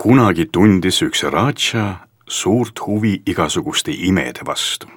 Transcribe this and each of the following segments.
Kunagi tundis üks Radša suurt huvi igasuguste imede vastu.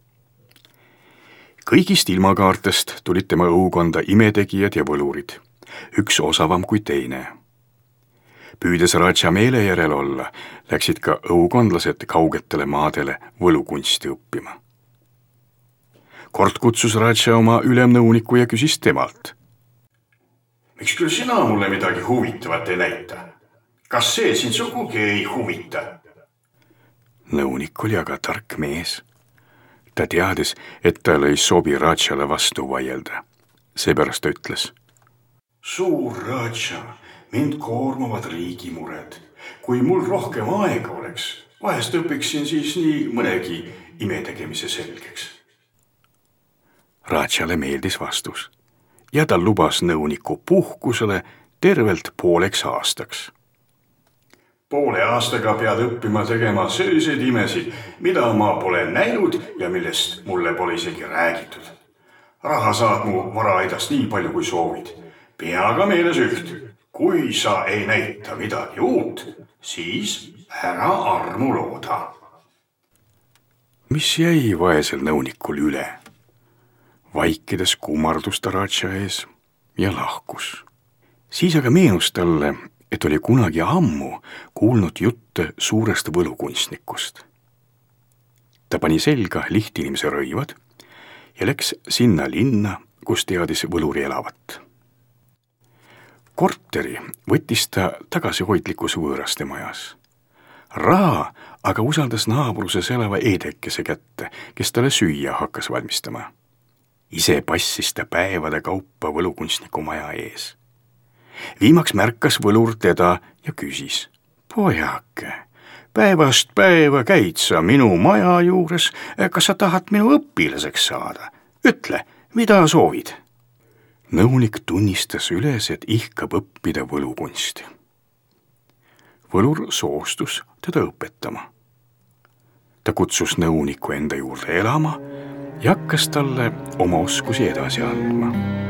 Kõigist ilmakaartest tulid tema õukonda imetegijad ja võlurid, üks osavam kui teine. Püüdes Radša meele järel olla, läksid ka õukondlased kaugetele maadele võlukunsti õppima. Kord kutsus Radša oma ülemnõuniku ja küsis temalt. Miks küll sina mulle midagi huvitavat ei näita? Kas see sind sugugi ei huvita? Nõunik oli aga tark mees. Ta teadis, et talle ei sobi Radšale vastu vaielda. Seepärast ta ütles. Suur Radša, mind koormavad riigimured. Kui mul rohkem aega oleks, vahest õpiksin siis nii mõnegi imetegemise selgeks. Radšale meeldis vastus ja ta lubas nõuniku puhkusele tervelt pooleks aastaks. Poole aastaga pead õppima tegema selliseid imesid, mida ma pole näinud ja millest mulle pole isegi räägitud. Raha saad mu varaaidast nii palju kui soovid. Pea aga meeles üht. Kui sa ei näita midagi uut, siis ära armu looda. Mis jäi vaesel nõunikul üle? Vaikides kummardus ta Radša ees ja lahkus. Siis aga meenus talle, et oli kunagi ammu kuulnud jutte suurest võlukunstnikust. Ta pani selga lihtinimese rõivad ja läks sinna linna, kus teadis võluri elavat. Korteri võttis ta tagasihoidlikus võõraste majas. Raha aga usaldas naabruses elava eedekese kätte, kes talle süüa hakkas valmistama. Ise passis ta päevade kaupa võlukunstniku maja ees. Viimaks märkas võlur teda ja küsis. Pojake, päevast päeva käid sa minu maja juures, kas sa tahad minu õpilaseks saada? Ütle, mida soovid? Nõunik tunnistas üles, et ihkab õppida võlukunsti. Võlur soostus teda õpetama. Ta kutsus nõuniku enda juurde elama ja hakkas talle oma oskusi edasi andma.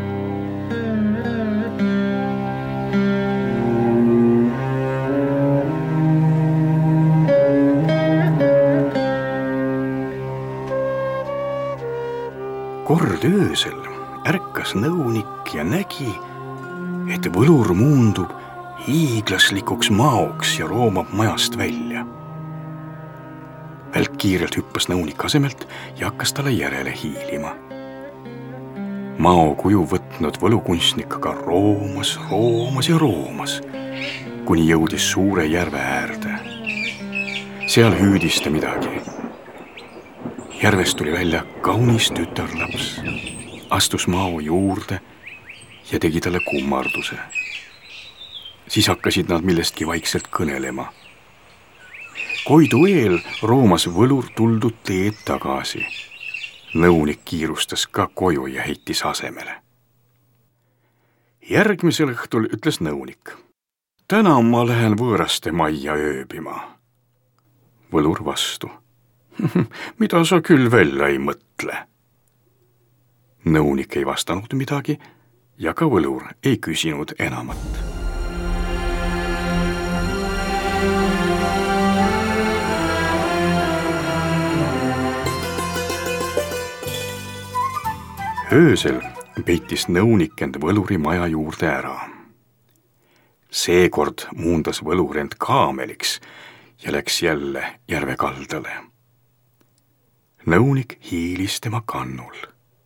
Kord öösel ärkas nõunik ja nägi, et võlur muundub hiiglaslikuks maoks ja roomab majast välja. Välkkiirelt hüppas nõunik asemelt ja hakkas talle järele hiilima. Mao kuju võtnud võlukunstnik aga roomas ja roomas, kuni jõudis suure järve äärde. Seal hüüdis ta midagi. Järvest tuli välja kaunis tütarlaps, astus Mao juurde ja tegi talle kummarduse. Siis hakkasid nad millestki vaikselt kõnelema. Koidu eel roomas võlur tuldud teed tagasi. Nõunik kiirustas ka koju ja heitis asemele. Järgmisel õhtul ütles nõunik. Täna ma lähen võõraste majja ööbima. Võlur vastu. Mida sa küll välja ei mõtle? Nõunik ei vastanud midagi ja ka võlur ei küsinud enamat. Öösel peitis nõunik end võluri maja juurde ära. Seekord muundas võlur end kaameliks ja läks jälle järve kaldale. Nõunik hiilis tema kannul.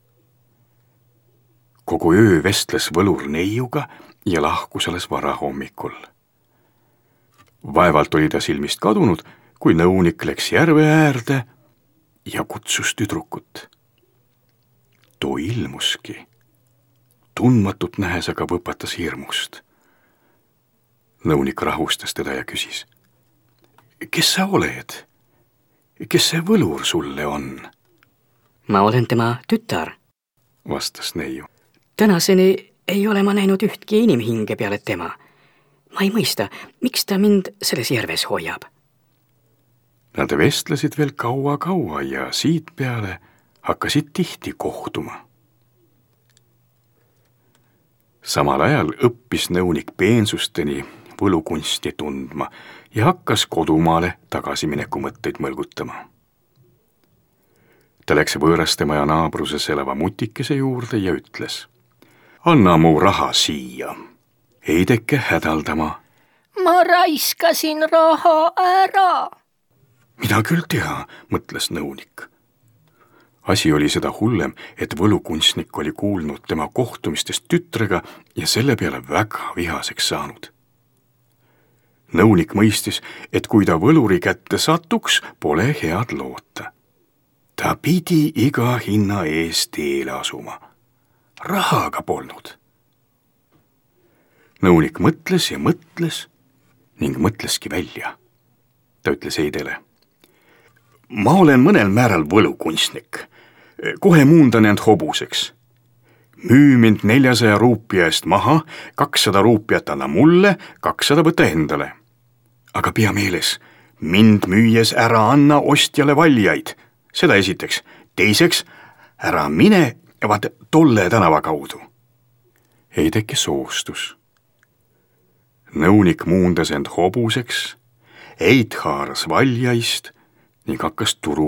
Kogu öö vestles võlur neiuga ja lahkus alles varahommikul. Vaevalt oli ta silmist kadunud, kui nõunik läks järve äärde ja kutsus tüdrukut. Too ilmuski. Tundmatut nähes aga võpatas hirmust. Nõunik rahustas teda ja küsis. Kes sa oled? Kes see võlur sulle on? Ma olen tema tütar, vastas neiu. Tänaseni ei ole ma näinud ühtki inimhinge peale tema. Ma ei mõista, miks ta mind selles järves hoiab. Nad vestlesid veel kaua ja siit peale hakkasid tihti kohtuma. Samal ajal õppis nõunik peensusteni võlukunsti tundma ja hakkas kodumaale tagasimineku mõtteid mõlgutama. Ta läks võõrastemaja naabruses elava mutikese juurde ja ütles: "Anna mu raha siia." Heideke hädaldama: "Ma raiskasin raha ära." "Mida küll teha," mõtles nõunik. Asi oli seda hullem, et võlukunstnik oli kuulnud tema kohtumistest tütrega ja selle peale väga vihaseks saanud. Nõunik mõistis, et kui ta võluri kätte satuks, pole head loota. Ta pidi iga hinna eest teele asuma. Rahaga polnud. Nõunik mõtles ja mõtles ning mõtleski välja. Ta ütles Heidele: "Ma olen mõnel määral võlukunstnik. Kohe muundan end hobuseks. Müü mind 400 ruupia eest maha, 200 ruupiat anna mulle, 200 võta endale. Aga pea meeles, mind müües ära anna ostjale valjaid. Seda esiteks. Teiseks, ära mine vaat tolle tänava kaudu." Heideke soostus. Nõunik muundas end hobuseks, eit haaras valjaist ning hakkas turu